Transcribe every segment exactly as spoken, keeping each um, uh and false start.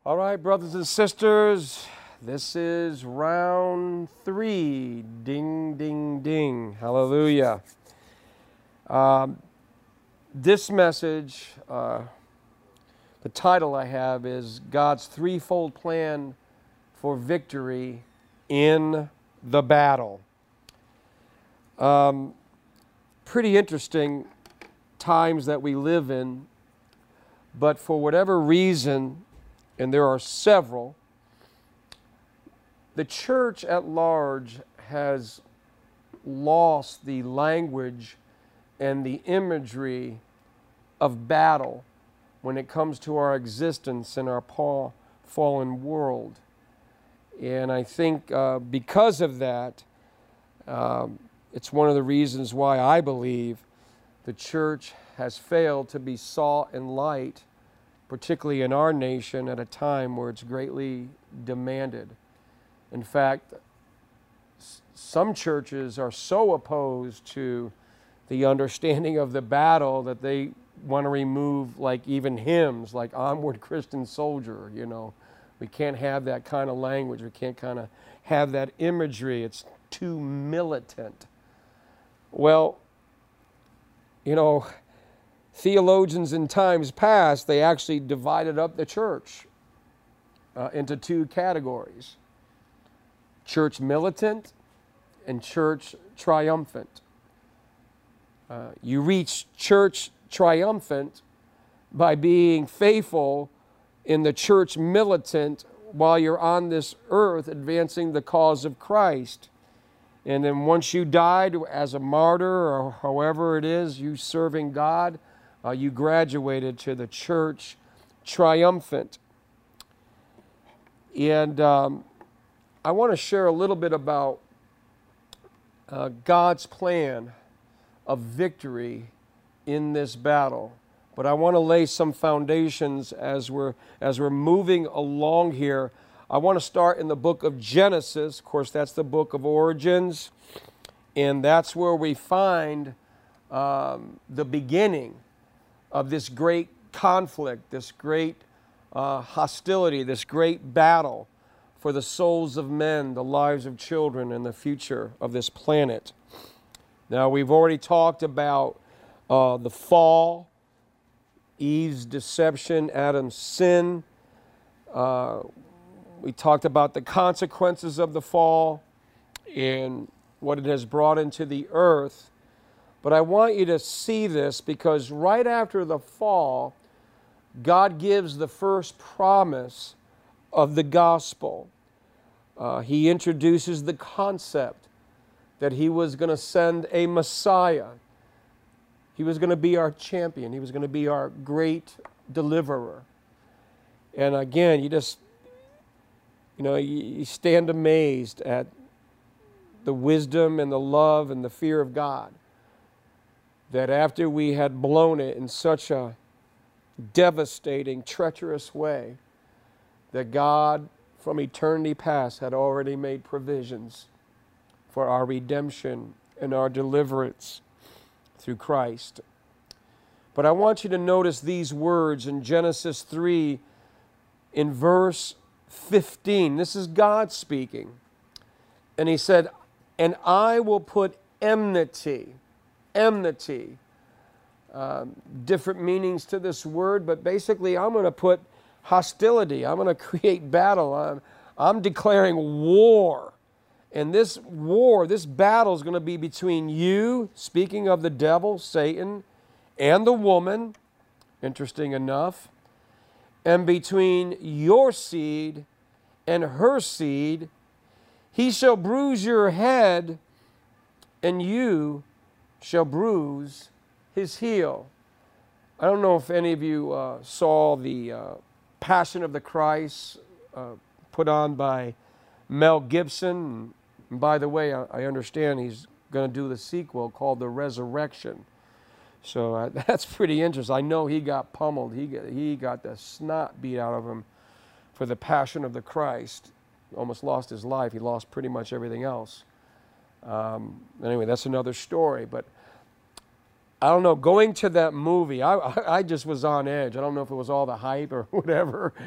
All right, brothers and sisters, this is round three. Ding, ding, ding. Hallelujah. Um, this message, uh, the title I have is God's Threefold Plan for Victory in the Battle. Um, pretty interesting times that we live in, but for whatever reason, and there are several, the church at large has lost the language and the imagery of battle when it comes to our existence in our pa- fallen world. And I think uh, because of that, um, it's one of the reasons why I believe the church has failed to be salt and light, particularly in our nation at a time where it's greatly demanded. In fact, s- some churches are so opposed to the understanding of the battle that they want to remove like even hymns like Onward Christian Soldier, you know. We can't have that kind of language. We can't kind of have that imagery. It's too militant. Well, you know, theologians in times past, they actually divided up the church uh, into two categories: church militant and church triumphant. Uh, you reach church triumphant by being faithful in the church militant while you're on this earth advancing the cause of Christ. And then once you died as a martyr or however it is, you serving God, Uh, you graduated to the church triumphant. And um, I want to share a little bit about uh, God's plan of victory in this battle. But I want to lay some foundations as we're, as we're moving along here. I want to start in the book of Genesis. Of course, that's the book of origins. And that's where we find um, the beginning of this great conflict, this great uh, hostility, this great battle for the souls of men, the lives of children, and the future of this planet. Now, we've already talked about uh, the fall, Eve's deception, Adam's sin. Uh, we talked about the consequences of the fall and what it has brought into the earth. But I want you to see this because right after the fall, God gives the first promise of the gospel. Uh, he introduces the concept that he was going to send a Messiah. He was going to be our champion. He was going to be our great deliverer. And again, you just, you know, you, you stand amazed at the wisdom and the love and the fear of God. That after we had blown it in such a devastating, treacherous way, that God from eternity past had already made provisions for our redemption and our deliverance through Christ. But I want you to notice these words in Genesis three in verse fifteen. This is God speaking. And he said, "And I will put enmity." Enmity. Um, different meanings to this word, but basically I'm going to put hostility. I'm going to create battle. I'm, I'm declaring war. And this war, this battle is going to be between you, speaking of the devil, Satan, and the woman, interesting enough, and between your seed and her seed. He shall bruise your head, and you shall bruise his heel. I don't know if any of you uh, saw the uh, Passion of the Christ uh, put on by Mel Gibson. And by the way, I, I understand he's going to do the sequel called The Resurrection. So uh, that's pretty interesting. I know he got pummeled. He got, he got the snot beat out of him for the Passion of the Christ. Almost lost his life. He lost pretty much everything else. Um, anyway, that's another story. But I don't know, going to that movie, I, I just was on edge. I don't know if it was all the hype or whatever.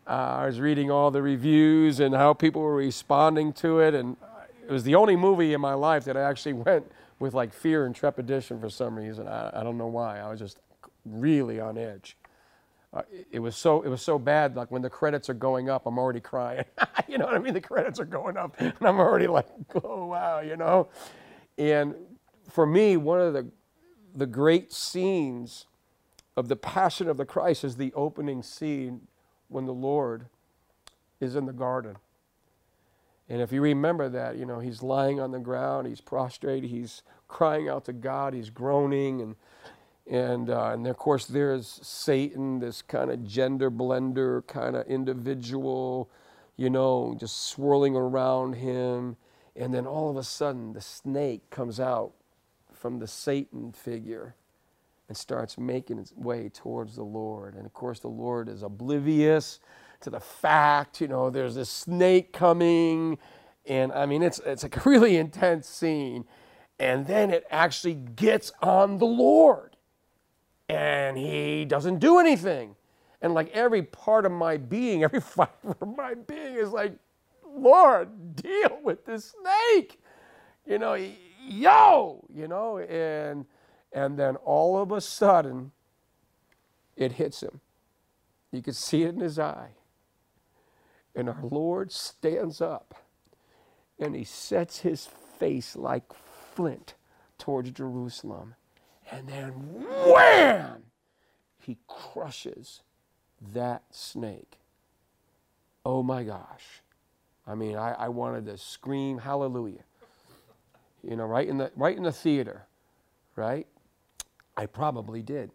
uh, I was reading all the reviews and how people were responding to it, and it was the only movie in my life that I actually went with like fear and trepidation for some reason. I, I don't know why. I was just really on edge. Uh, it, it was so it was so bad. Like when the credits are going up, I'm already crying. You know what I mean? The credits are going up, and I'm already like, oh wow, you know. And for me, one of the the great scenes of the Passion of the Christ is the opening scene when the Lord is in the garden. And if you remember that, you know, he's lying on the ground, he's prostrate, he's crying out to God, he's groaning, and and uh, and of course there's Satan, this kind of gender blender kind of individual, you know, just swirling around him, and then all of a sudden the snake comes out from the Satan figure and starts making its way towards the Lord. And of course the Lord is oblivious to the fact, you know, there's this snake coming, and I mean, it's it's like a really intense scene. And then it actually gets on the Lord, and he doesn't do anything. And like every part of my being, every fiber of my being is like, Lord, deal with this snake, you know, yo, you know, and and then all of a sudden, it hits him. You could see it in his eye. And our Lord stands up, and he sets his face like flint towards Jerusalem. And then wham! He crushes that snake. Oh my gosh. I mean, I, I wanted to scream hallelujah. You know, right in the right in the theater, right? I probably did.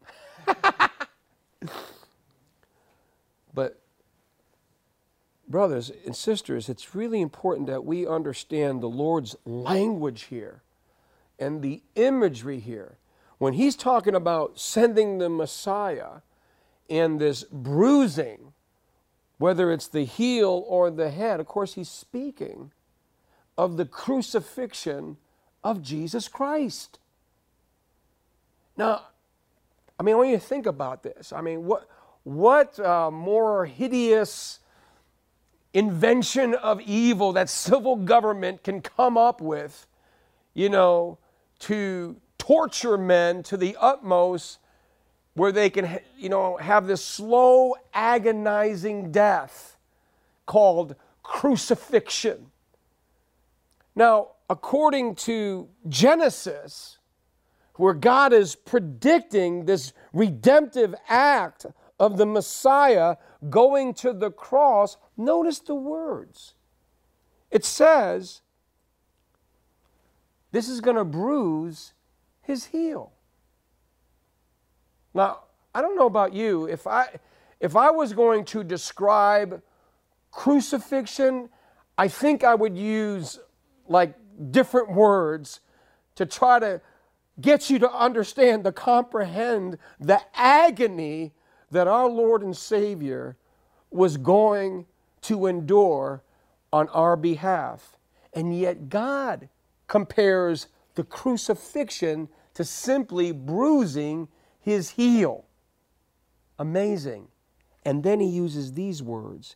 But brothers and sisters, it's really important that we understand the Lord's language here and the imagery here. When he's talking about sending the Messiah and this bruising, whether it's the heel or the head, of course he's speaking of the crucifixion of Jesus Christ. Now, I mean, I want you to think about this. I mean, what, what uh, more hideous invention of evil that civil government can come up with, you know, to torture men to the utmost, where they can, you know, have this slow, agonizing death called crucifixion. Now, according to Genesis, where God is predicting this redemptive act of the Messiah going to the cross, notice the words. It says, this is going to bruise his heel. Now, I don't know about you. If I, if I was going to describe crucifixion, I think I would use like different words to try to get you to understand, to comprehend the agony that our Lord and Savior was going to endure on our behalf. And yet God compares the crucifixion to simply bruising his heel. Amazing. And then he uses these words,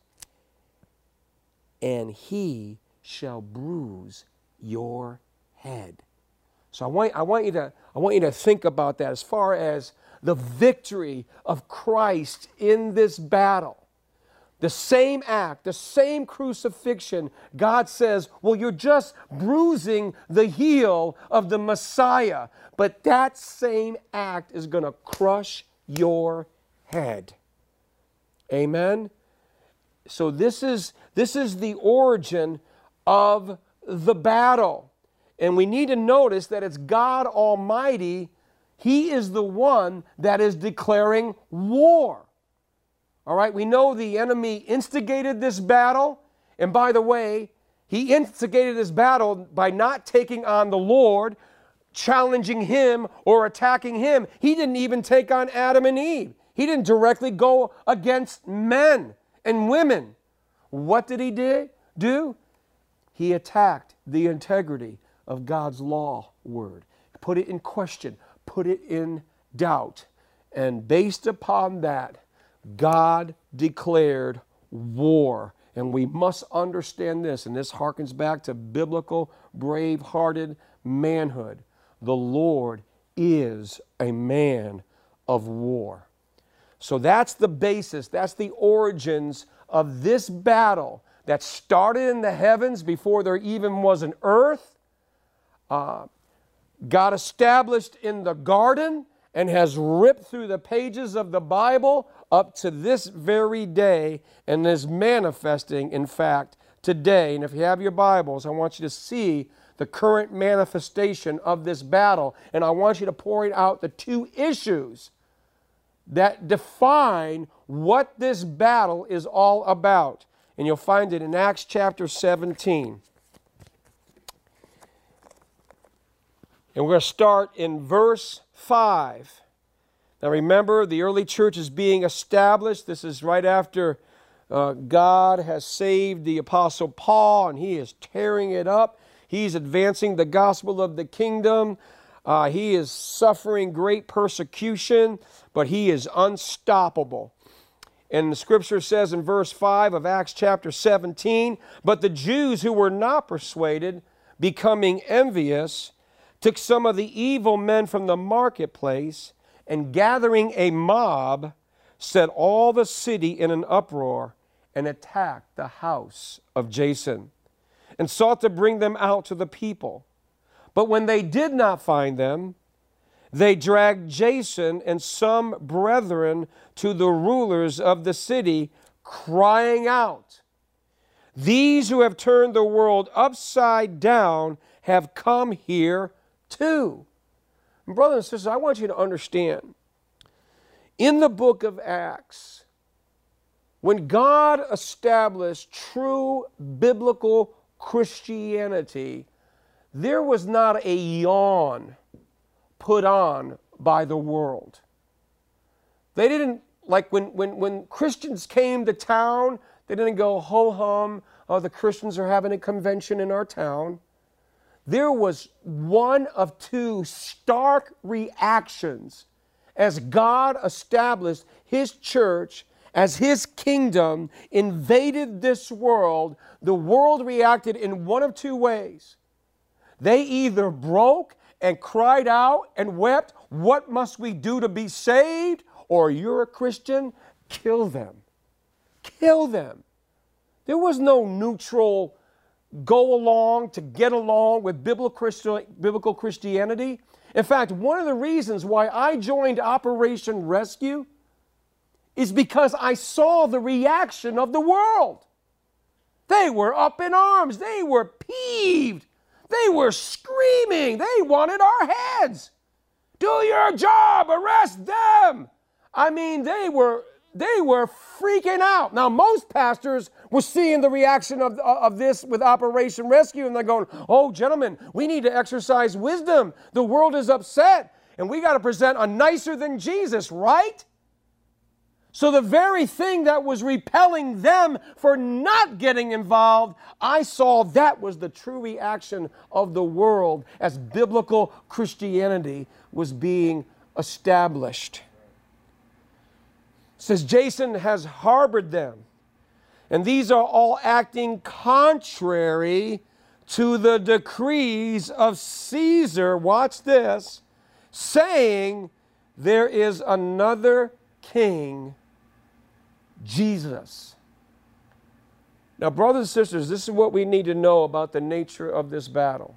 and he shall bruise your head. So I want, I want you to, I want you to think about that as far as the victory of Christ in this battle. The same act, the same crucifixion, God says, well, you're just bruising the heel of the Messiah. But that same act is going to crush your head. Amen? So this is, this is the origin of the battle. And we need to notice that it's God Almighty. He is the one that is declaring war. All right, we know the enemy instigated this battle. And by the way, he instigated this battle by not taking on the Lord, challenging him or attacking him. He didn't even take on Adam and Eve. He didn't directly go against men and women. What did he do? He attacked the integrity of God's law word. Put it in question. Put it in doubt. And based upon that, God declared war. And we must understand this, and this harkens back to biblical, brave-hearted manhood. The Lord is a man of war. So that's the basis, that's the origins of this battle that started in the heavens before there even was an earth, uh, got established in the garden, and has ripped through the pages of the Bible up to this very day, and is manifesting, in fact, today. And if you have your Bibles, I want you to see the current manifestation of this battle, and I want you to point out the two issues that define what this battle is all about. And you'll find it in Acts chapter seventeen. And we're going to start in verse five. Now remember, the early church is being established. This is right after uh, God has saved the Apostle Paul, and he is tearing it up. He's advancing the gospel of the kingdom. Uh, he is suffering great persecution, but he is unstoppable. And the scripture says in verse five of Acts chapter seventeen, "But the Jews who were not persuaded, becoming envious, took some of the evil men from the marketplace, and gathering a mob, set all the city in an uproar, and attacked the house of Jason, and sought to bring them out to the people. But when they did not find them, they dragged Jason and some brethren to the rulers of the city, crying out, 'These who have turned the world upside down have come here too.'" And brothers and sisters, I want you to understand, in the book of Acts, when God established true biblical Christianity, there was not a yawn put on by the world. They didn't, like when, when, when Christians came to town, they didn't go, "Ho hum, oh, the Christians are having a convention in our town." There was one of two stark reactions as God established His church, as His kingdom invaded this world. The world reacted in one of two ways. They either broke and cried out and wept, "What must we do to be saved?" Or, "You're a Christian, kill them. Kill them." There was no neutral go along to get along with biblical Christianity. In fact, one of the reasons why I joined Operation Rescue is because I saw the reaction of the world. They were up in arms. They were peeved. They were screaming. They wanted our heads. "Do your job. Arrest them." I mean, they were they were freaking out. Now, most pastors were seeing the reaction of, of this with Operation Rescue, and they're going, "Oh, gentlemen, we need to exercise wisdom. The world is upset, and we got to present a nicer than Jesus, right?" So the very thing that was repelling them for not getting involved, I saw that was the true reaction of the world as biblical Christianity was being established. It says, "Jason has harbored them, and these are all acting contrary to the decrees of Caesar," watch this, "saying there is another king, Jesus." Now, brothers and sisters, this is what we need to know about the nature of this battle.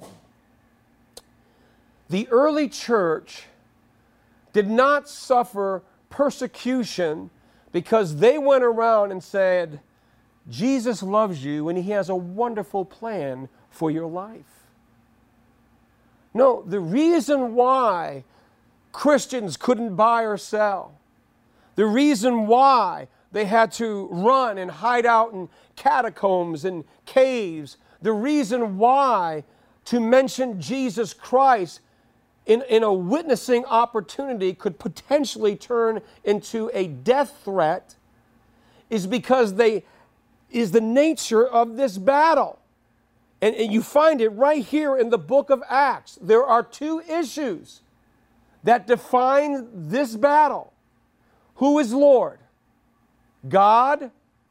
The early church did not suffer persecution because they went around and said, "Jesus loves you and He has a wonderful plan for your life." No, the reason why Christians couldn't buy or sell, the reason why they had to run and hide out in catacombs and caves, the reason why to mention Jesus Christ in, in a witnessing opportunity could potentially turn into a death threat is because they is the nature of this battle. And, and you find it right here in the book of Acts. There are two issues that define this battle. Who is Lord? God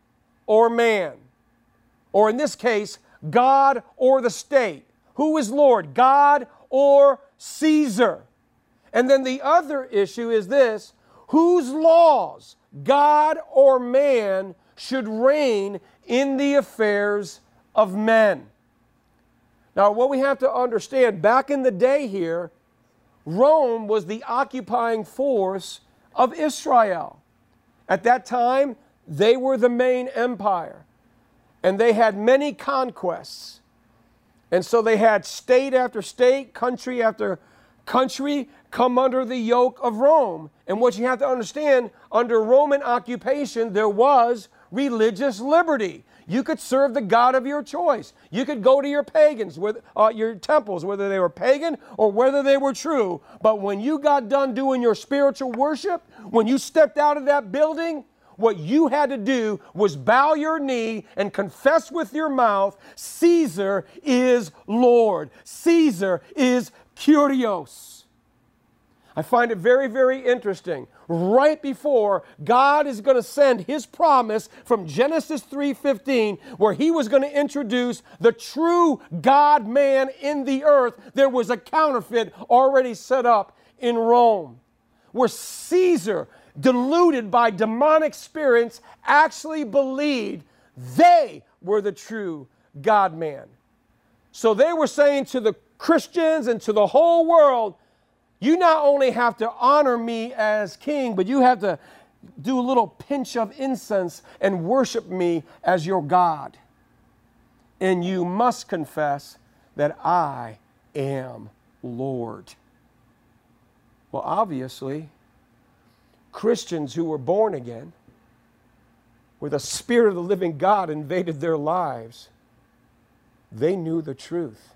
or man. Or in this case, God or the state. Who is Lord? God or Caesar? And then the other issue is this: whose laws, God or man, should reign in the affairs of men? Now, what we have to understand, back in the day here, Rome was the occupying force of Israel. At that time, they were the main empire, and they had many conquests. And so they had state after state, country after country come under the yoke of Rome. And what you have to understand, under Roman occupation, there was religious liberty. You could serve the God of your choice. You could go to your pagans, with, uh, your temples, whether they were pagan or whether they were true. But when you got done doing your spiritual worship, when you stepped out of that building, what you had to do was bow your knee and confess with your mouth, Caesar is Lord. Caesar is Kyrios. I find it very, very interesting. Right before God is going to send his promise from Genesis three fifteen, where he was going to introduce the true God-man in the earth, there was a counterfeit already set up in Rome, where Caesar, deluded by demonic spirits, actually believed they were the true God-man. So they were saying to the Christians and to the whole world, you not only have to honor me as king, but you have to do a little pinch of incense and worship me as your God. And you must confess that I am Lord. Well, obviously, Christians who were born again, where the Spirit of the living God invaded their lives, they knew the truth.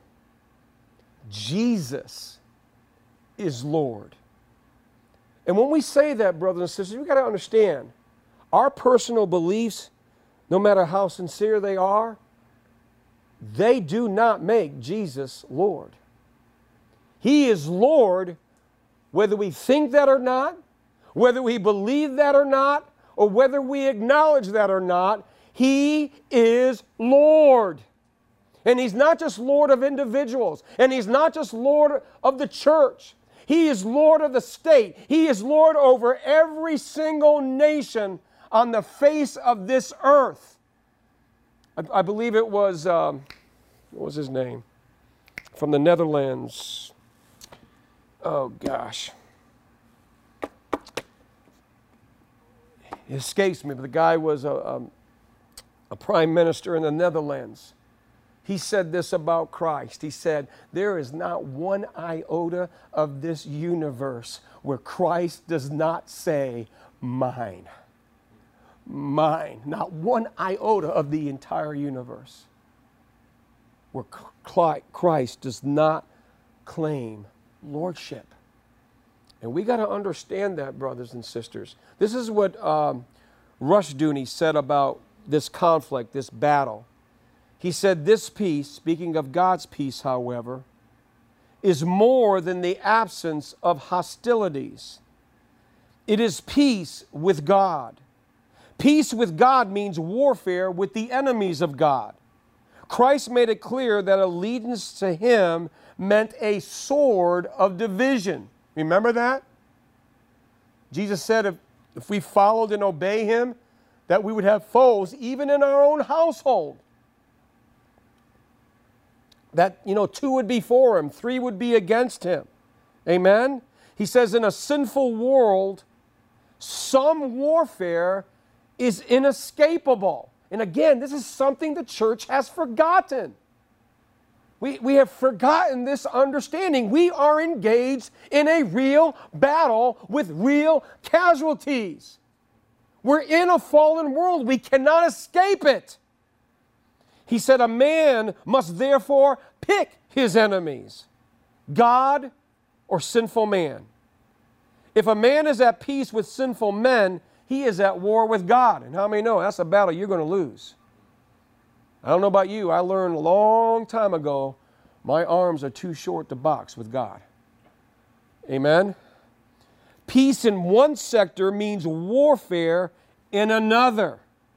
Jesus is Lord. And when we say that, brothers and sisters, we've got to understand, our personal beliefs, no matter how sincere they are, they do not make Jesus Lord. He is Lord whether we think that or not, whether we believe that or not, or whether we acknowledge that or not. He is Lord. And he's not just Lord of individuals, and he's not just Lord of the church. He is Lord of the state. He is Lord over every single nation on the face of this earth. I, I believe it was, um, what was his name? From the Netherlands. Oh, gosh. It escapes me, but the guy was a, a, a prime minister in the Netherlands. He said this about Christ. He said, there is not one iota of this universe where Christ does not say, mine. Mine. Not one iota of the entire universe where Christ does not claim lordship. And we got to understand that, brothers and sisters. This is what um, Rushdoony said about this conflict, this battle. He said, this peace, speaking of God's peace, however, is more than the absence of hostilities. It is peace with God. Peace with God means warfare with the enemies of God. Christ made it clear that allegiance to him meant a sword of division. Remember that? Jesus said if, if we followed and obey him, that we would have foes even in our own household. That, you know, two would be for him, three would be against him. Amen? He says in a sinful world, some warfare is inescapable. And again, this is something the church has forgotten. We, we have forgotten this understanding. We are engaged in a real battle with real casualties. We're in a fallen world. We cannot escape it. He said, a man must therefore pick his enemies, God or sinful man. If a man is at peace with sinful men, he is at war with God. And how many know that's a battle you're going to lose? I don't know about you. I learned a long time ago, my arms are too short to box with God. Amen? Peace in one sector means warfare in another.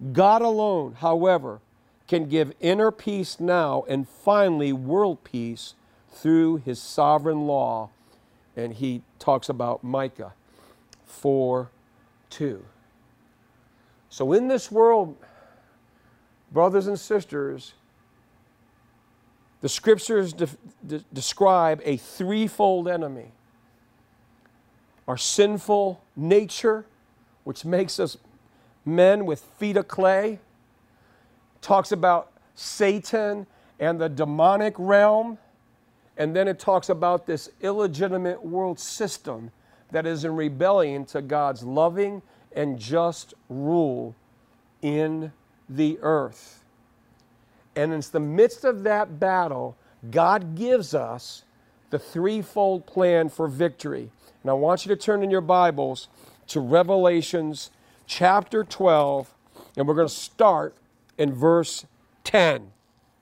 God alone, however, can give inner peace now and finally world peace through his sovereign law. And he talks about Micah four two. So in this world, brothers and sisters, the scriptures de- de- describe a threefold enemy. Our sinful nature, which makes us men with feet of clay, talks about Satan and the demonic realm, and then it talks about this illegitimate world system that is in rebellion to God's loving and just rule in the earth. And in the midst of that battle, God gives us the threefold plan for victory. And I want you to turn in your Bibles to Revelations chapter twelve, and we're going to start in verse ten.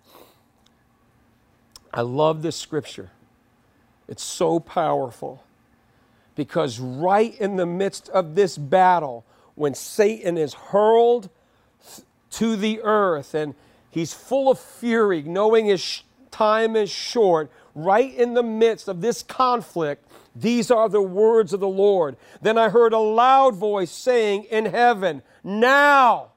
I love this scripture. It's so powerful because right in the midst of this battle, when Satan is hurled to the earth and he's full of fury, knowing his time is short, right in the midst of this conflict, these are the words of the Lord. Then I heard a loud voice saying in heaven, now,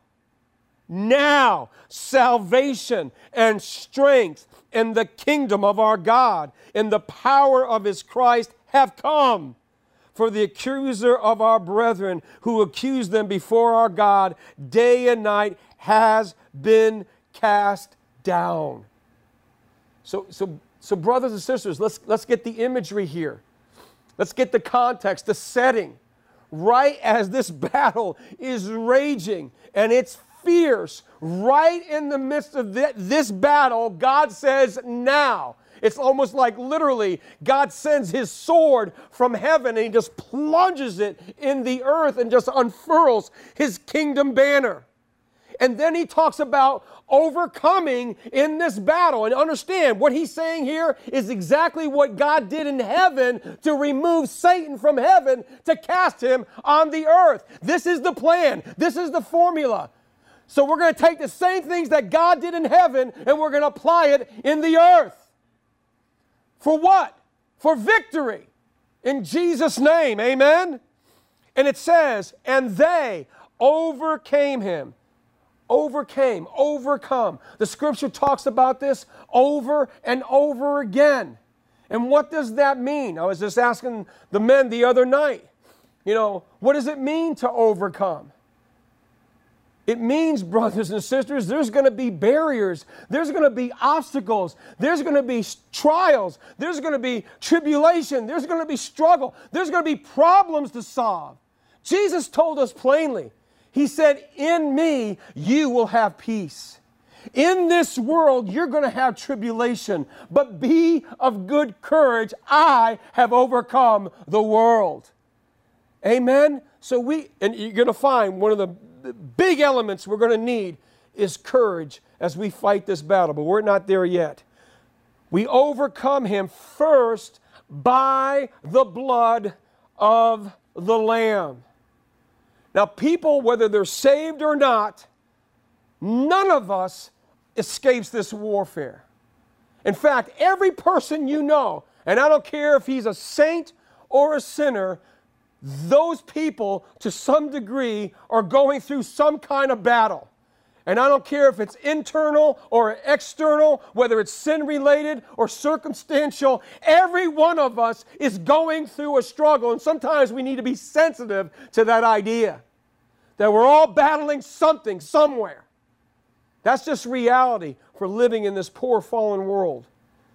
now, salvation and strength and the kingdom of our God and the power of his Christ have come. For the accuser of our brethren who accused them before our God day and night has been cast down. So, so, so brothers and sisters, let's, let's get the imagery here. Let's get the context, the setting. Right as this battle is raging and it's fierce, right in the midst of this battle, God says, now. It's almost like literally God sends his sword from heaven and he just plunges it in the earth and just unfurls his kingdom banner. And then he talks about overcoming in this battle. And understand, what he's saying here is exactly what God did in heaven to remove Satan from heaven to cast him on the earth. This is the plan. This is the formula. So we're going to take the same things that God did in heaven and we're going to apply it in the earth. For what? For victory. In Jesus' name, amen? And it says, and they overcame him. Overcame, overcome. The scripture talks about this over and over again. And what does that mean? I was just asking the men the other night, you know, what does it mean to overcome? It means, brothers and sisters, there's going to be barriers. There's going to be obstacles. There's going to be trials. There's going to be tribulation. There's going to be struggle. There's going to be problems to solve. Jesus told us plainly. He said, in me, you will have peace. In this world, you're going to have tribulation, but be of good courage. I have overcome the world. Amen? So we, and you're going to find one of the big elements we're going to need is courage as we fight this battle, but we're not there yet. We overcome him first by the blood of the Lamb. Now, people, whether they're saved or not, none of us escapes this warfare. In fact, every person you know, and I don't care if he's a saint or a sinner, those people, to some degree, are going through some kind of battle. And I don't care if it's internal or external, whether it's sin-related or circumstantial, every one of us is going through a struggle. And sometimes we need to be sensitive to that idea, that we're all battling something somewhere. That's just reality for living in this poor, fallen world.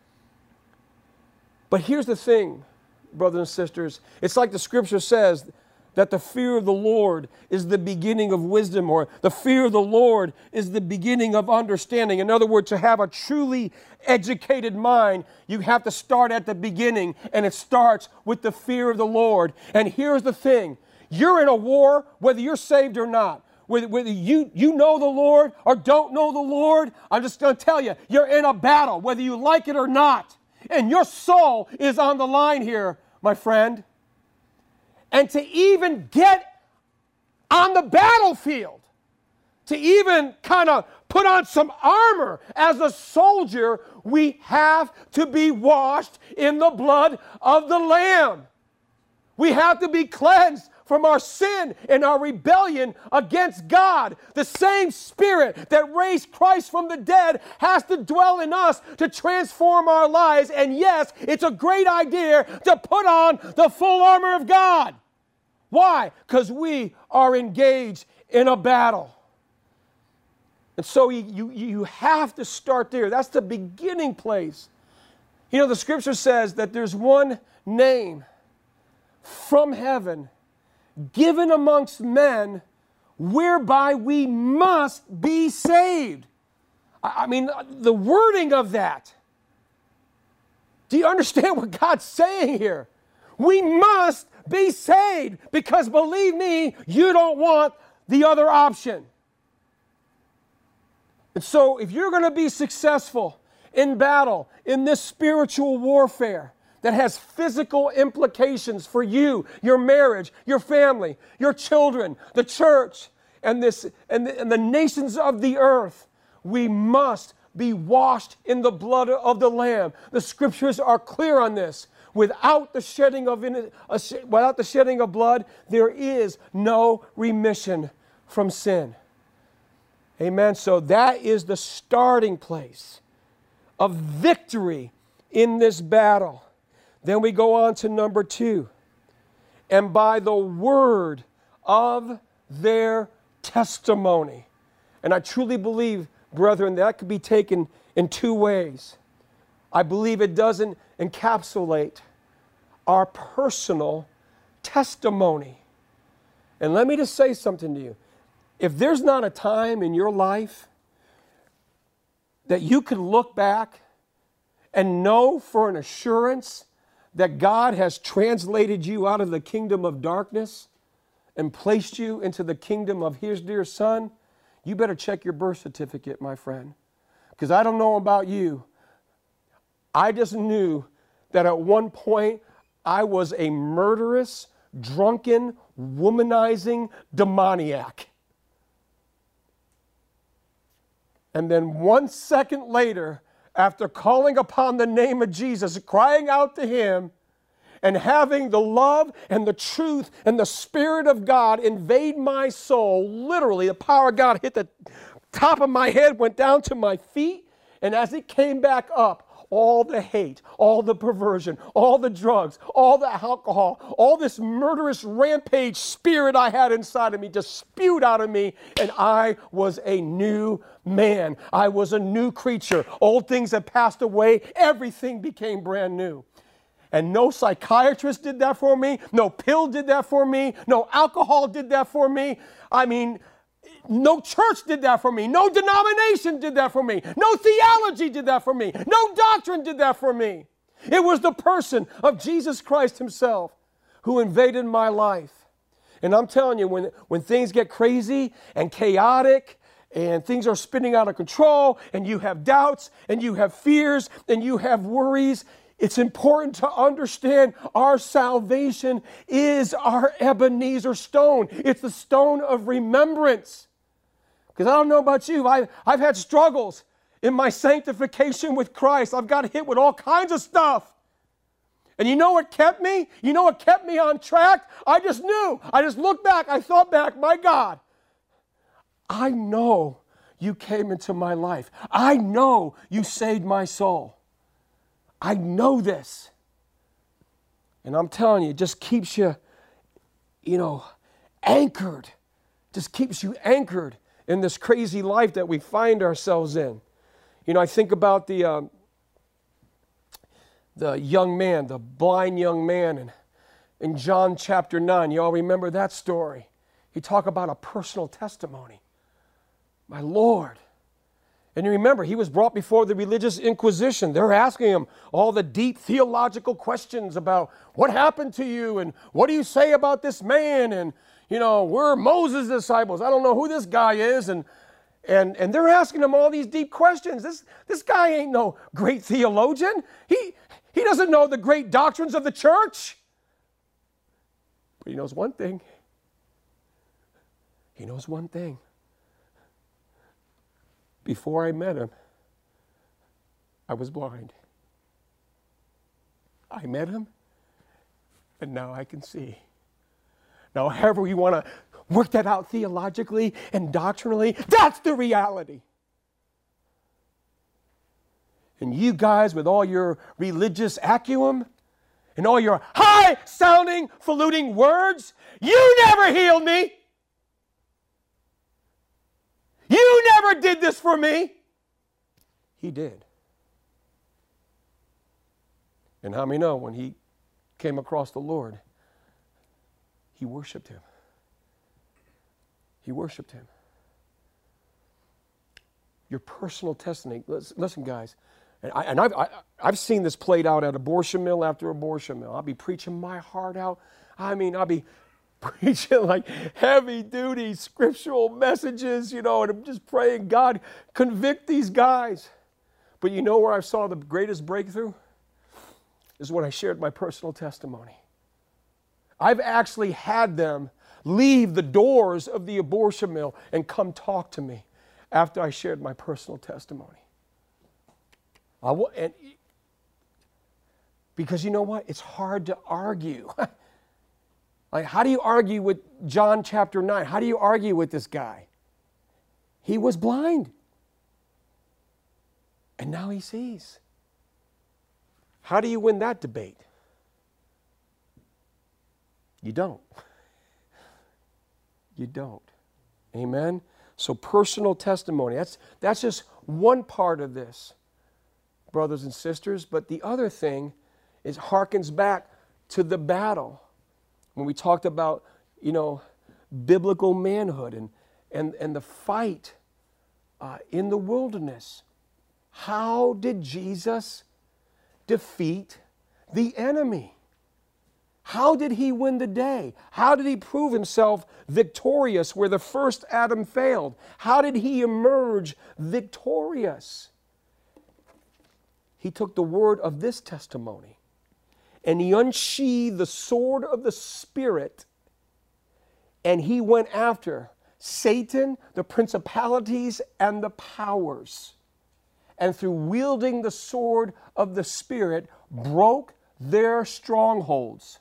But here's the thing, brothers and sisters. It's like the scripture says that the fear of the Lord is the beginning of wisdom, or the fear of the Lord is the beginning of understanding. In other words, to have a truly educated mind, you have to start at the beginning, and it starts with the fear of the Lord. And here's the thing. You're in a war whether you're saved or not. Whether, whether you, you know the Lord or don't know the Lord, I'm just going to tell you, you're in a battle, whether you like it or not. And your soul is on the line here, my friend. And to even get on the battlefield, to even kind of put on some armor as a soldier, we have to be washed in the blood of the Lamb. We have to be cleansed from our sin and our rebellion against God. The same Spirit that raised Christ from the dead has to dwell in us to transform our lives. And yes, it's a great idea to put on the full armor of God. Why? Because we are engaged in a battle. And so you, you, you have to start there. That's the beginning place. You know, the Scripture says that there's one name from heaven given amongst men whereby we must be saved. I mean, the wording of that. Do you understand what God's saying here? We must be saved because, believe me, you don't want the other option. And so if you're going to be successful in battle, in this spiritual warfare that has physical implications for you, your marriage, your family, your children, the church, and, this, and, the, and the nations of the earth, we must be washed in the blood of the Lamb. The Scriptures are clear on this. Without the shedding of, without the shedding of blood, there is no remission from sin. Amen. So that is the starting place of victory in this battle. Then we go on to number two. And by the word of their testimony. And I truly believe, brethren, that could be taken in two ways. I believe it doesn't encapsulate our personal testimony. And let me just say something to you. If there's not a time in your life that you can look back and know for an assurance that God has translated you out of the kingdom of darkness and placed you into the kingdom of His dear Son, you better check your birth certificate, my friend. Because I don't know about you. I just knew that at one point I was a murderous, drunken, womanizing demoniac. And then one second later, after calling upon the name of Jesus, crying out to Him, and having the love and the truth and the Spirit of God invade my soul, literally the power of God hit the top of my head, went down to my feet, and as it came back up, all the hate, all the perversion, all the drugs, all the alcohol, all this murderous rampage spirit I had inside of me just spewed out of me, and I was a new man. I was a new creature. Old things had passed away. Everything became brand new. And no psychiatrist did that for me. No pill did that for me. No alcohol did that for me. I mean, no church did that for me. No denomination did that for me. No theology did that for me. No doctrine did that for me. It was the person of Jesus Christ Himself who invaded my life. And I'm telling you, when, when things get crazy and chaotic and things are spinning out of control and you have doubts and you have fears and you have worries, it's important to understand our salvation is our Ebenezer stone. It's the stone of remembrance. Because I don't know about you, I've, I've had struggles in my sanctification with Christ. I've got hit with all kinds of stuff. And you know what kept me? You know what kept me on track? I just knew. I just looked back. I thought back, my God, I know you came into my life. I know you saved my soul. I know this. And I'm telling you, it just keeps you, you know, anchored. Just keeps you anchored in this crazy life that we find ourselves in. You know, I think about the um, the young man, the blind young man in, in John chapter nine. You all remember that story? He talked about a personal testimony. My Lord. And you remember, he was brought before the religious inquisition. They're asking him all the deep theological questions about what happened to you and what do you say about this man? And, you know, we're Moses' disciples. I don't know who this guy is. And, and, and they're asking him all these deep questions. This, this guy ain't no great theologian. He, he doesn't know the great doctrines of the church. But he knows one thing. He knows one thing. Before I met him, I was blind. I met him, and now I can see. Now, however you want to work that out theologically and doctrinally, that's the reality. And you guys with all your religious acumen and all your high-sounding, faluting words, you never healed me. You never did this for me. He did. And how many know when he came across the Lord, he worshiped him. He worshiped him. Your personal testimony. Listen, guys, and, I, and I've, I, I've seen this played out at abortion mill after abortion mill. I'll be preaching my heart out. I mean, I'll be preaching like heavy-duty scriptural messages, you know, and I'm just praying, God, convict these guys. But you know where I saw the greatest breakthrough? Is when I shared my personal testimony. I've actually had them leave the doors of the abortion mill and come talk to me after I shared my personal testimony. I w- and because you know what? It's hard to argue. Like, how do you argue with John chapter nine? How do you argue with this guy? He was blind. And now he sees. How do you win that debate? You don't. You don't. Amen? So personal testimony, that's, that's just one part of this, brothers and sisters. But the other thing is harkens back to the battle. When we talked about, you know, biblical manhood and, and, and the fight uh, in the wilderness. How did Jesus defeat the enemy? How did he win the day? How did he prove himself victorious where the first Adam failed? How did he emerge victorious? He took the word of this testimony and he unsheathed the sword of the Spirit and he went after Satan, the principalities, and the powers. And through wielding the sword of the Spirit, broke their strongholds.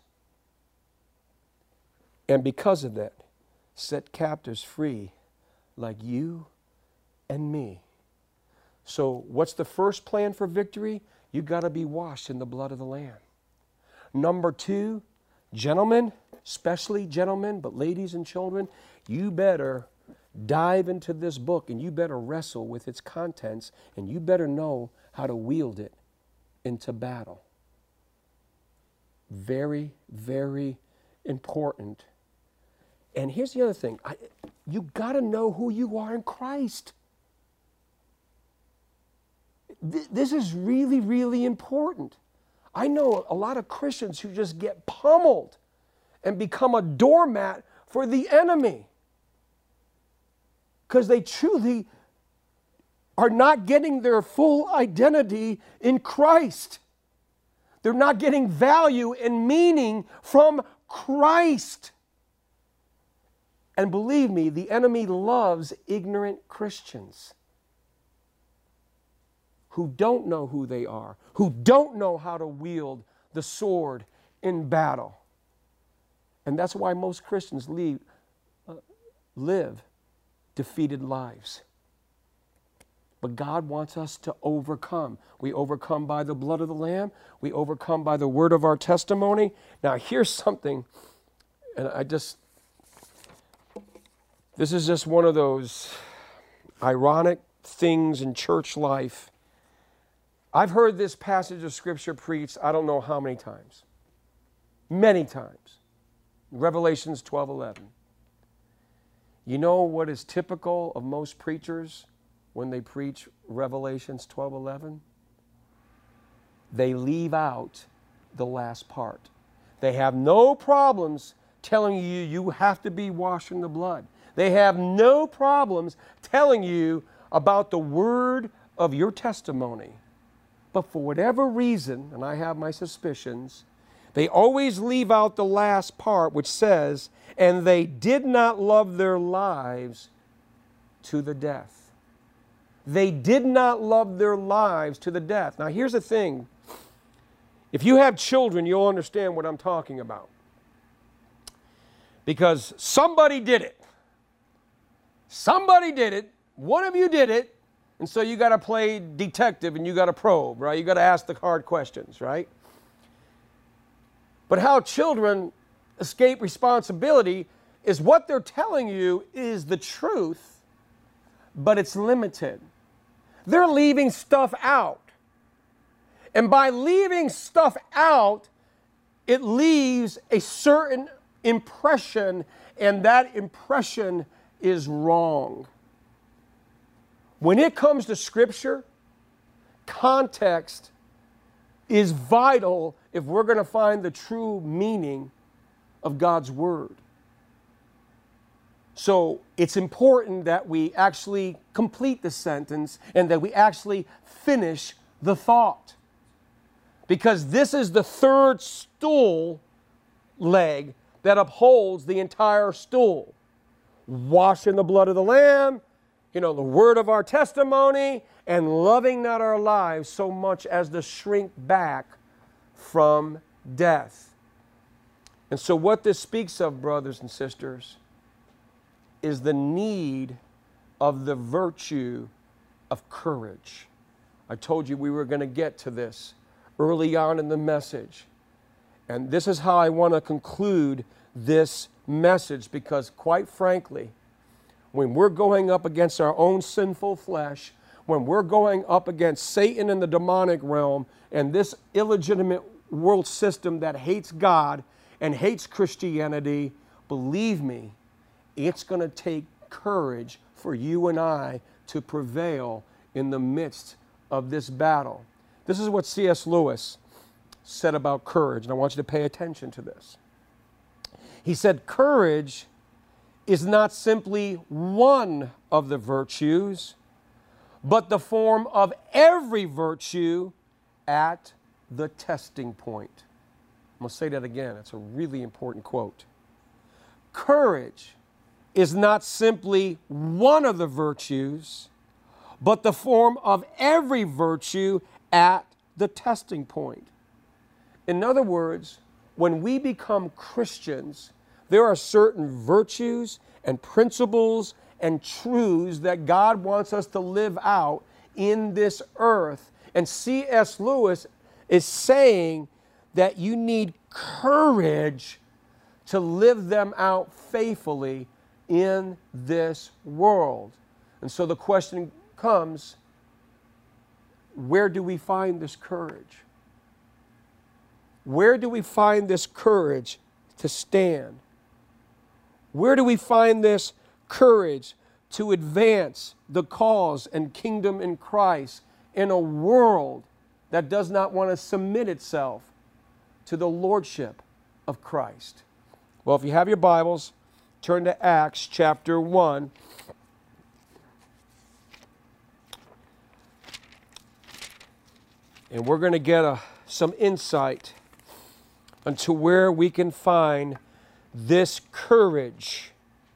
And because of that, set captives free like you and me. So what's the first plan for victory? You got to be washed in the blood of the Lamb. Number two, gentlemen, especially gentlemen, but ladies and children, you better dive into this book and you better wrestle with its contents and you better know how to wield it into battle. Very, very important. And here's the other thing. I, you got to know who you are in Christ. Th- this is really, really important. I know a lot of Christians who just get pummeled and become a doormat for the enemy because they truly are not getting their full identity in Christ. They're not getting value and meaning from Christ. And believe me, the enemy loves ignorant Christians who don't know who they are, who don't know how to wield the sword in battle. And that's why most Christians leave, uh, live defeated lives. But God wants us to overcome. We overcome by the blood of the Lamb. We overcome by the word of our testimony. Now, here's something, and I just, this is just one of those ironic things in church life. I've heard this passage of Scripture preached, I don't know how many times. Many times. Revelations twelve eleven. You know what is typical of most preachers when they preach Revelations twelve eleven? They leave out the last part. They have no problems telling you you have to be washed in the blood. They have no problems telling you about the word of your testimony. But for whatever reason, and I have my suspicions, they always leave out the last part which says, and they did not love their lives to the death. They did not love their lives to the death. Now here's the thing. If you have children, you'll understand what I'm talking about. Because somebody did it. Somebody did it. One of you did it. And so you got to play detective and you got to probe, right? You got to ask the hard questions, right? But how children escape responsibility is what they're telling you is the truth, but it's limited. They're leaving stuff out. And by leaving stuff out, it leaves a certain impression, and that impression is wrong. When it comes to Scripture, context is vital if we're going to find the true meaning of God's Word. So it's important that we actually complete the sentence and that we actually finish the thought. Because this is the third stool leg that upholds the entire stool. Washed in the blood of the Lamb, you know, the word of our testimony, and loving not our lives so much as to shrink back from death. And so what this speaks of, brothers and sisters, is the need of the virtue of courage. I told you we were going to get to this early on in the message. And this is how I want to conclude this message, because quite frankly, when we're going up against our own sinful flesh, when we're going up against Satan in the demonic realm and this illegitimate world system that hates God and hates Christianity, believe me, it's going to take courage for you and I to prevail in the midst of this battle. This is what C S Lewis said about courage, and I want you to pay attention to this. He said, courage is not simply one of the virtues, but the form of every virtue at the testing point. I'm going to say that again. It's a really important quote. Courage is not simply one of the virtues, but the form of every virtue at the testing point. In other words, when we become Christians, there are certain virtues and principles and truths that God wants us to live out in this earth. And C S Lewis is saying that you need courage to live them out faithfully in this world. And so the question comes, where do we find this courage? Where do we find this courage to stand? Where do we find this courage to advance the cause and kingdom in Christ in a world that does not want to submit itself to the lordship of Christ? Well, if you have your Bibles, turn to Acts chapter one. And we're going to get a, some insight into where we can find this courage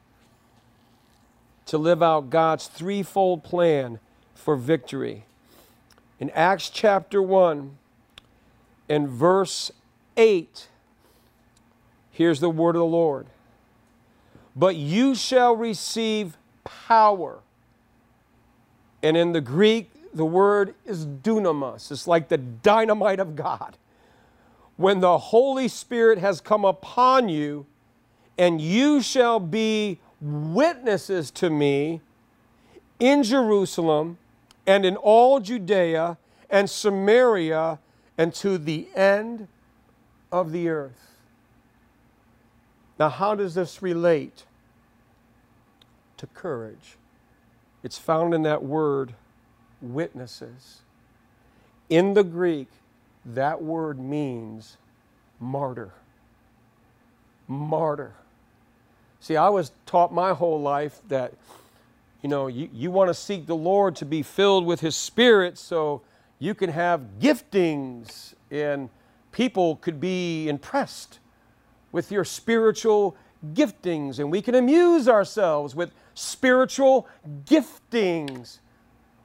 to live out God's threefold plan for victory. In Acts chapter one and verse eight, here's the word of the Lord. But you shall receive power. And in the Greek, the word is dunamis. It's like the dynamite of God. When the Holy Spirit has come upon you, and you shall be witnesses to me in Jerusalem and in all Judea and Samaria and to the end of the earth. Now, how does this relate to courage? It's found in that word, witnesses. In the Greek, that word means martyr. Martyr. See, I was taught my whole life that, you know, you, you want to seek the Lord to be filled with His Spirit so you can have giftings and people could be impressed with your spiritual giftings, and we can amuse ourselves with spiritual giftings.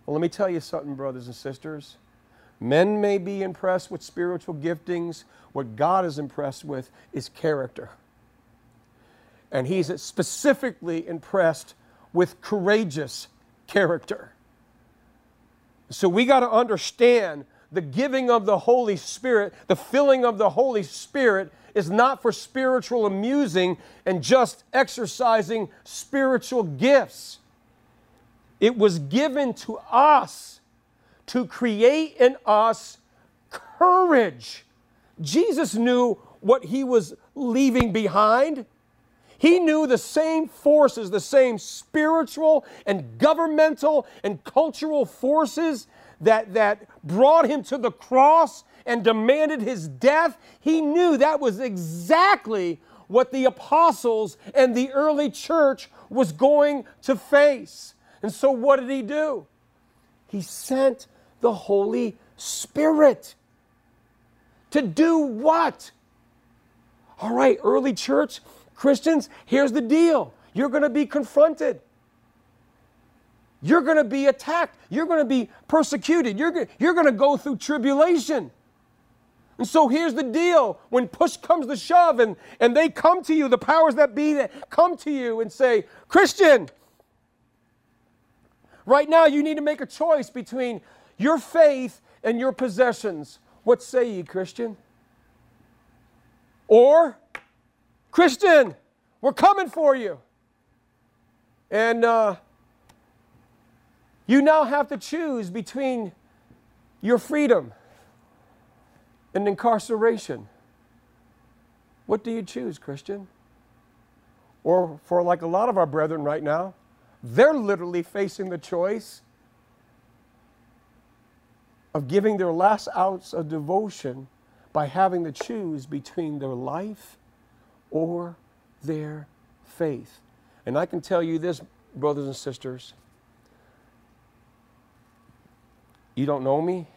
Well, let me tell you something, brothers and sisters. Men may be impressed with spiritual giftings. What God is impressed with is character. And he's specifically impressed with courageous character. So we got to understand the giving of the Holy Spirit, the filling of the Holy Spirit is not for spiritual amusing and just exercising spiritual gifts. It was given to us to create in us courage. Jesus knew what he was leaving behind. He knew the same forces, the same spiritual and governmental and cultural forces that, that brought him to the cross and demanded his death. He knew that was exactly what the apostles and the early church was going to face. And so what did he do? He sent the Holy Spirit. To do what? All right, early church Christians, here's the deal. You're going to be confronted. You're going to be attacked. You're going to be persecuted. You're going, you're going to go through tribulation. And so here's the deal. When push comes to shove and, and they come to you, the powers that be that come to you and say, Christian, right now you need to make a choice between your faith and your possessions. What say ye, Christian? Or, Christian, we're coming for you. And uh, you now have to choose between your freedom and incarceration. What do you choose, Christian? Or for like a lot of our brethren right now, they're literally facing the choice of giving their last ounce of devotion by having to choose between their life or their faith. And I can tell you this, brothers and sisters, you don't know me,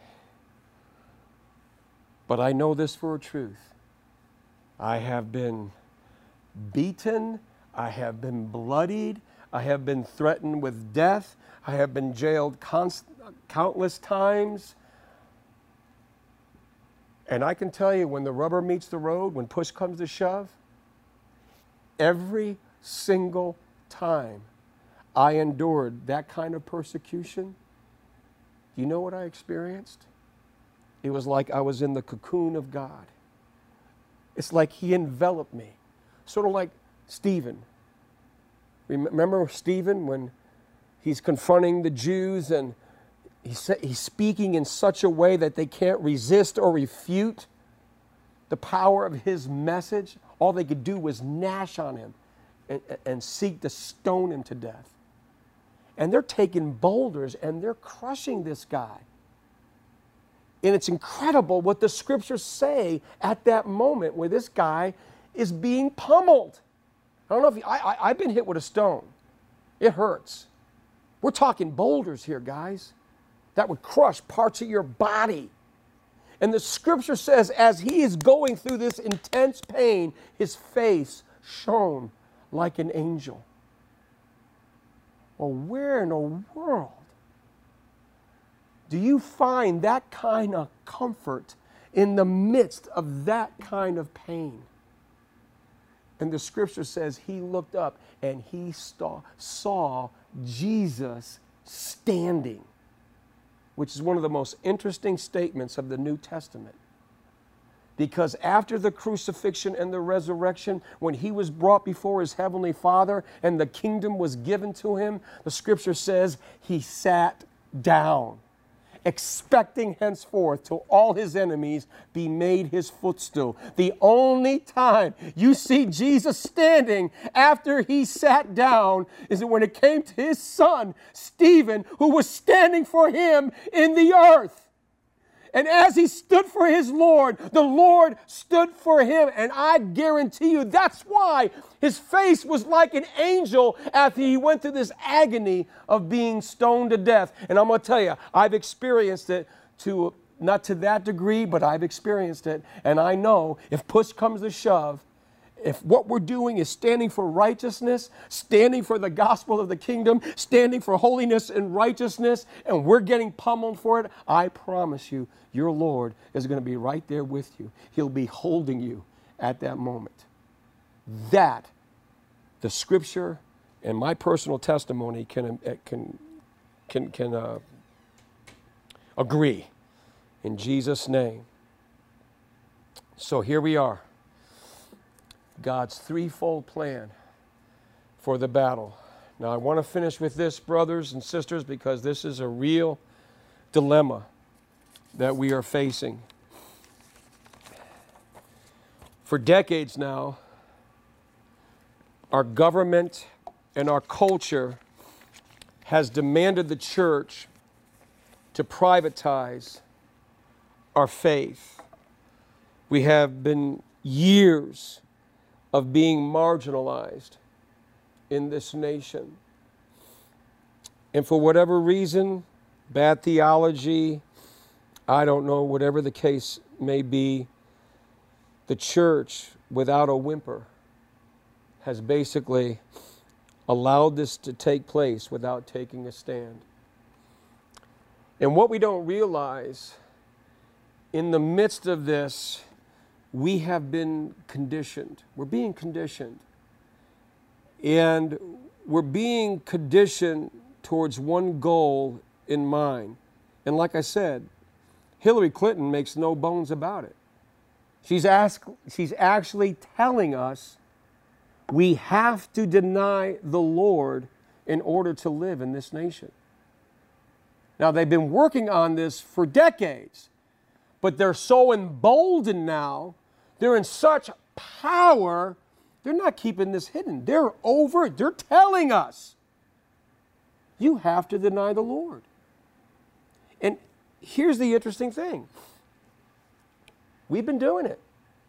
but I know this for a truth. I have been beaten, I have been bloodied, I have been threatened with death, I have been jailed const- countless times. And I can tell you, when the rubber meets the road, when push comes to shove, every single time I endured that kind of persecution, you know what I experienced? It was like I was in the cocoon of God. It's like he enveloped me. Sort of like Stephen. Remember Stephen when he's confronting the Jews and he's, he's speaking in such a way that they can't resist or refute the power of his message? All they could do was gnash on him and, and seek to stone him to death. And they're taking boulders and they're crushing this guy. And it's incredible what the scriptures say at that moment where this guy is being pummeled. I don't know if you, I, I, I've been hit with a stone. It hurts. We're talking boulders here, guys, that would crush parts of your body. And the scripture says as he is going through this intense pain, his face shone like an angel. Well, where in the world do you find that kind of comfort in the midst of that kind of pain? And the scripture says he looked up and he saw, saw Jesus standing, which is one of the most interesting statements of the New Testament. Because after the crucifixion and the resurrection, when he was brought before his heavenly Father and the kingdom was given to him, the scripture says he sat down, expecting henceforth till all his enemies be made his footstool. The only time you see Jesus standing after he sat down is when it came to his son, Stephen, who was standing for him in the earth. And as he stood for his Lord, the Lord stood for him. And I guarantee you that's why his face was like an angel after he went through this agony of being stoned to death. And I'm going to tell you, I've experienced it to, not to that degree, but I've experienced it. And I know if push comes to shove if what we're doing is standing for righteousness, standing for the gospel of the kingdom, standing for holiness and righteousness, and we're getting pummeled for it, I promise you, your Lord is going to be right there with you. He'll be holding you at that moment. That, the scripture and my personal testimony can, can, can, can uh, agree in Jesus' name. So here we are. God's threefold plan for the battle. Now I want to finish with this, brothers and sisters, because this is a real dilemma that we are facing. For decades now, our government and our culture has demanded the church to privatize our faith. We have been years of being marginalized in this nation. And for whatever reason, bad theology, I don't know, whatever the case may be, the church, without a whimper, has basically allowed this to take place without taking a stand. And what we don't realize, in the midst of this, we have been conditioned. We're being conditioned. And we're being conditioned towards one goal in mind. And like I said, Hillary Clinton makes no bones about it. She's, ask, she's actually telling us we have to deny the Lord in order to live in this nation. Now, they've been working on this for decades, but they're so emboldened now, they're in such power, they're not keeping this hidden. They're over it. They're telling us, you have to deny the Lord. And here's the interesting thing. We've been doing it.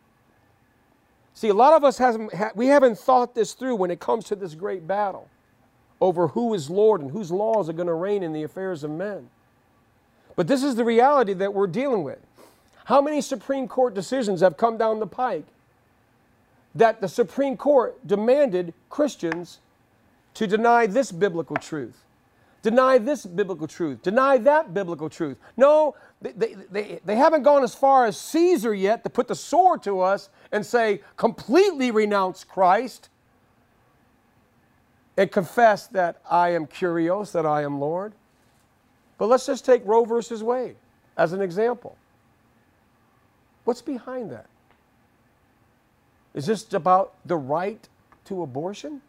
See, a lot of us hasn't, we haven't thought this through when it comes to this great battle over who is Lord and whose laws are going to reign in the affairs of men. But this is the reality that we're dealing with. How many Supreme Court decisions have come down the pike that the Supreme Court demanded Christians to deny this biblical truth, deny this biblical truth, deny that biblical truth? No, they, they, they, they haven't gone as far as Caesar yet to put the sword to us and say, completely renounce Christ and confess that I am Kyrios, that I am Lord. But let's just take Roe versus Wade as an example. What's behind that? Is this about the right to abortion?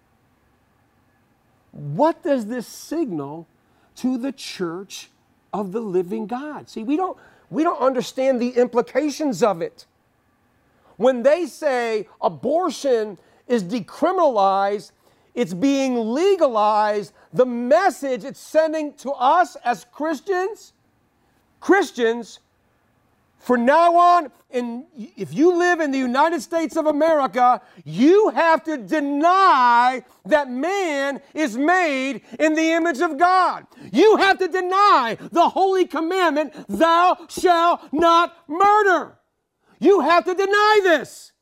What does this signal to the church of the living God? See, we don't, we don't understand the implications of it. When they say abortion is decriminalized, it's being legalized, the message it's sending to us as Christians, Christians, from now on, in, if you live in the United States of America, you have to deny that man is made in the image of God. You have to deny the holy commandment, thou shalt not murder. You have to deny this.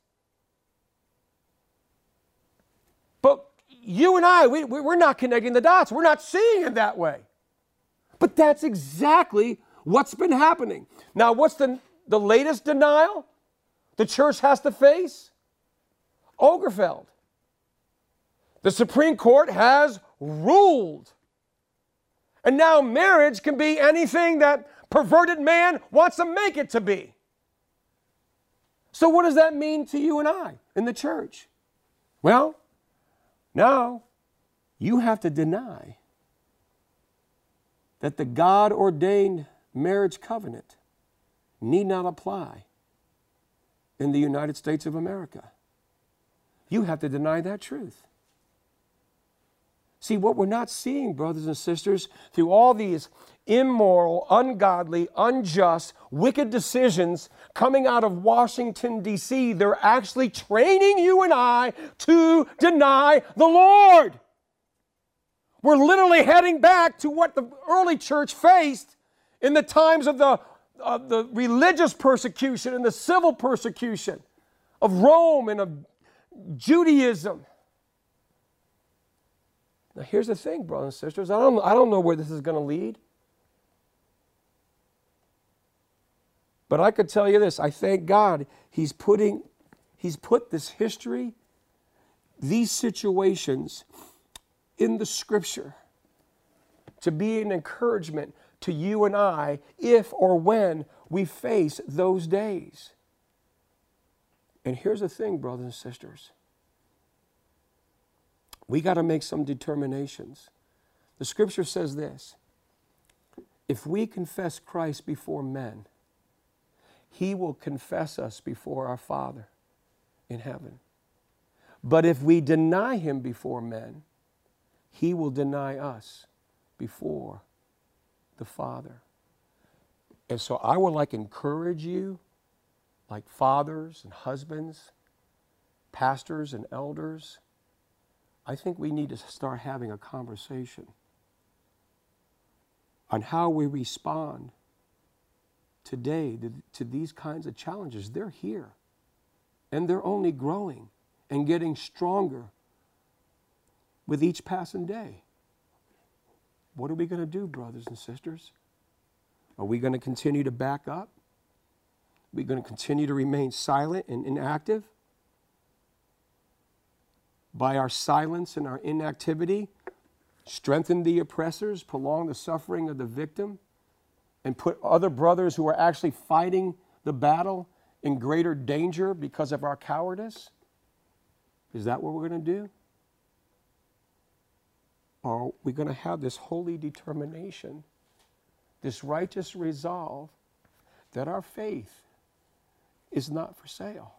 But you and I, we, we're not connecting the dots. We're not seeing it that way. But that's exactly what's been happening. Now, what's the... The latest denial the church has to face? Obergefell. The Supreme Court has ruled. And now marriage can be anything that perverted man wants to make it to be. So what does that mean to you and I in the church? Well, now you have to deny that the God-ordained marriage covenant need not apply in the United States of America. You have to deny that truth. See, what we're not seeing, brothers and sisters, through all these immoral, ungodly, unjust, wicked decisions coming out of Washington, D C, they're actually training you and I to deny the Lord. We're literally heading back to what the early church faced in the times of the of the religious persecution and the civil persecution of Rome and of Judaism. Now here's the thing, brothers and sisters. I don't, I don't know where this is going to lead. But I could tell you this. I thank God he's putting, he's put this history, these situations in the scripture to be an encouragement to you and I if or when we face those days. And here's the thing, brothers and sisters. We got to make some determinations. The scripture says this: if we confess Christ before men, he will confess us before our Father in heaven. But if we deny him before men, he will deny us before the Father. And so I would like to encourage you, like fathers and husbands, pastors and elders, I think we need to start having a conversation on how we respond today to, to these kinds of challenges. They're here, and they're only growing and getting stronger with each passing day. What are we going to do, brothers and sisters? Are we going to continue to back up? Are we going to continue to remain silent and inactive? By our silence and our inactivity, strengthen the oppressors, prolong the suffering of the victim, and put other brothers who are actually fighting the battle in greater danger because of our cowardice? Is that what we're going to do? Or are we going to have this holy determination, this righteous resolve that our faith is not for sale?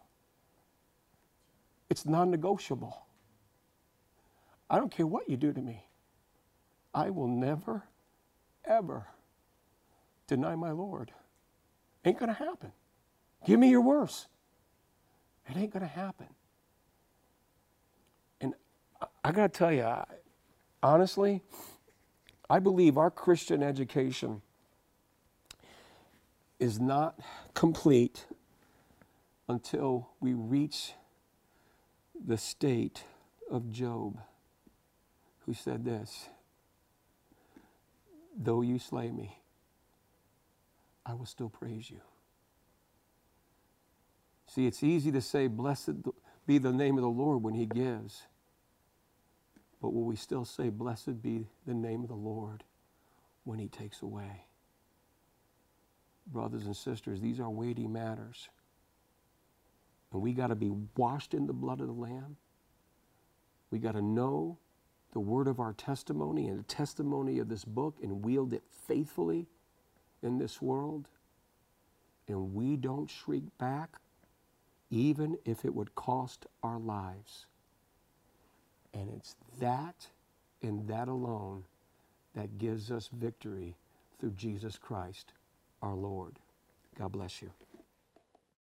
It's non-negotiable. I don't care what you do to me. I will never, ever deny my Lord. Ain't going to happen. Give me your worst. It ain't going to happen. And I, I got to tell you, I, honestly, I believe our Christian education is not complete until we reach the state of Job, who said this: though you slay me, I will still praise you. See, it's easy to say, blessed be the name of the Lord when he gives. But will we still say, blessed be the name of the Lord when he takes away? Brothers and sisters, these are weighty matters. And we got to be washed in the blood of the Lamb. We got to know the word of our testimony and the testimony of this book and wield it faithfully in this world. And we don't shrink back, even if it would cost our lives. And it's that and that alone that gives us victory through Jesus Christ, our Lord. God bless you.